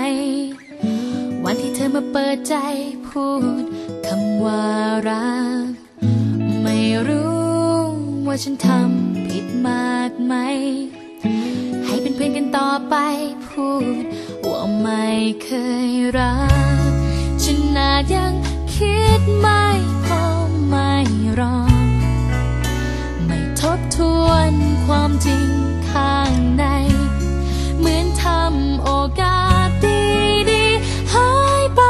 วันที่เธอมาเปิดใจพูดคำว่ารักไม่รู้ว่าฉันทำผิดมากไหมให้เป็นเพื่อนกันต่อไปพูดว่าไม่เคยรักฉันน่ายังคิดไม่พอไม่รอไม่ทบทวนความจริงข้างในเหมือนทำโอกาสดีๆหายไป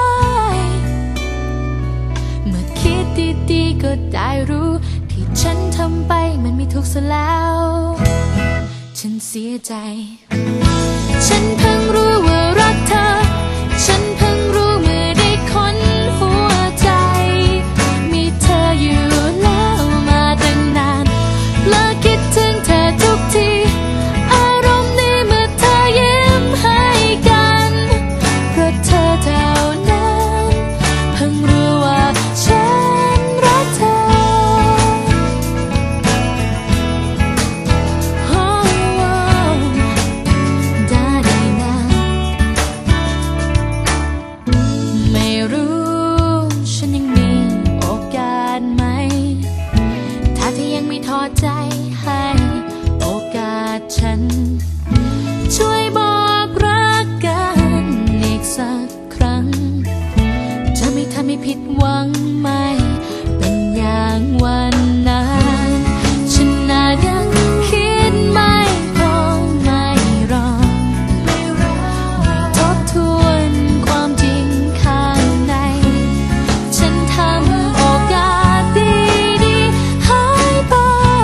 เมื่อคิดดีๆก็ได้รู้ที่ฉันทำไปมันไม่ถูกซะแล้วฉันเสียใจฉันเพิ่งรู้ว่ารักเธอฉันเพิ่งรู้เมื่อได้ค้นหัวใจมีเธออยู่แล้วมาตั้งนานและคิดถึงเธอทุกทีอารมณ์นี้เมื่อเธอยิ้มให้กันเพราะเธอเท่านั้นเพิ่งรู้ว่าฉันรักเธอไม่รู้ฉันยังมีโอกาสไหมถ้าเธอยังไม่ท้อใจให้โอกาสฉันช่วยบอกรักกันอีกสักครั้งจะไม่ทำให้ผิดหวังไม่เป็นอย่างวันนั้นฉันน่ายังคิดไม่พอไม่รอไม่ทบทวนความจริงข้างในฉันทำโอกาสดีๆหายไป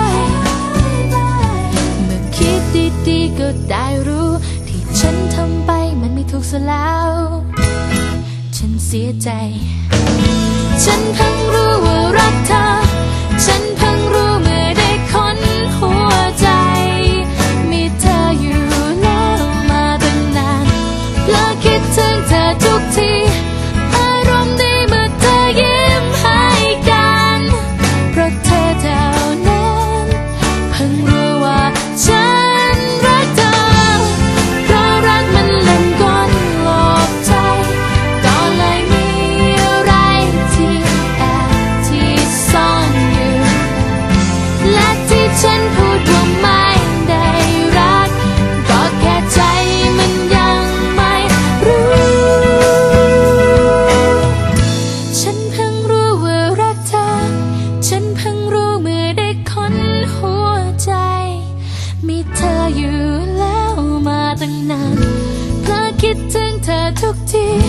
เมื่อคิดดีๆก็ได้รู้ที่ฉันทำไปมันไม่ถูกซะแล้วฉันเสียใจฉันเพิ่งรู้ว่ารักเธอฉันเพิ่งรู้เมื่อได้ค้นหัวใจมีเธออยู่แล้วมาตั้งนานและคิดถึงเธอทุกทีอารมณ์ดีเมื่อเธอยิ้มให้กันเพราะเธอเท่านั้นเพิ่งรู้ว่าฉันรักเธอเพราะรักมันเล่นกลหลอกใจก็เลยมีอะไรที่แอบที่ซ่อนอยู่และที่ฉันพูดว่าไม่ได้รักก็แค่ใจมันยังไม่รู้ฉันเพิ่งรู้ว่ารักเธอฉันเพิ่งรู้เมื่อได้ค้นหัวใจมีเธออยู่แล้วมาตั้งนานเพราะคิดถึงเธอทุกที